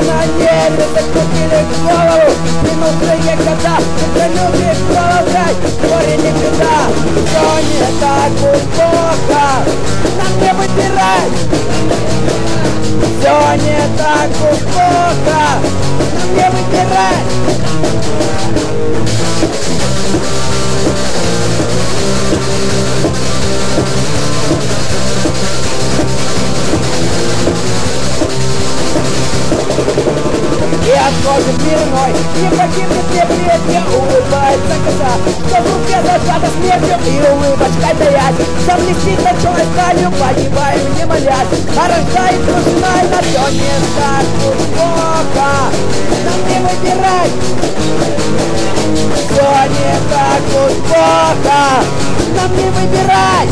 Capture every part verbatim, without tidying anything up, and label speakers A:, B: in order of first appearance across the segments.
A: на небе закрутили голову. Минувшие года трудолюбие продолжать, горе не беда. Все не так уж плохо, нам не выбирать. Все не так уж плохо, нам не выбирать. И отходит мирной, не погибнет мне плетья, улыбается коса, что в руке зажата смертью и улыбочкой таять. Замлестить ночной сталью, погибаем не молясь, а рождает дружина, на все не так уж плохо, нам не выбирать. Все не так уж плохо, нам не выбирать.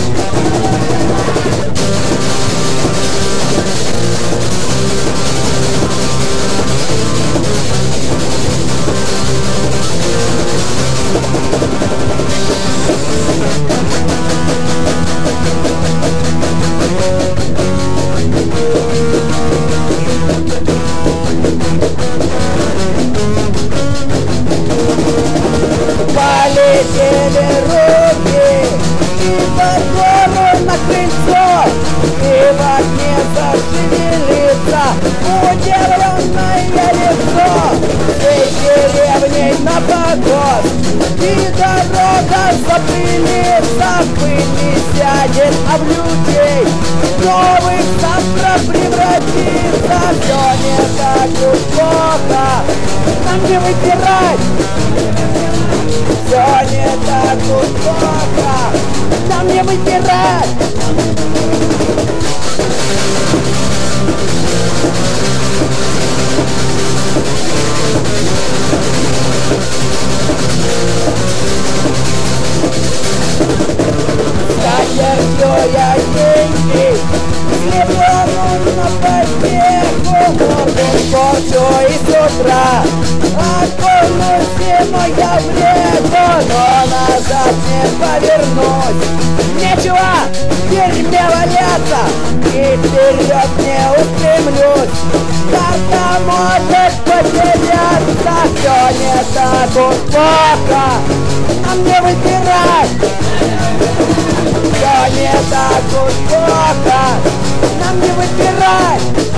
A: Полетели руки и под гору на крыльцо, и в окне зашевелится удивленное лицо. Всей деревней на погост, и дорога запылится, в пыль не сядет, а в людей новых завтра превратится. Все не так уж плохо, нам не выбирать. Все не так уж плохо, нам не выбирать. Скатертью я деньги, хлебом на потеху, морду порчу и с утра окунусь зимой я в реку, но назад не повернусь. Нечего в дерьме валяться, и вперед не устремлюсь. Карта может потеряться, все не так уж плохо, нам не выбирать. Все не так уж плохо, нам не выбирать.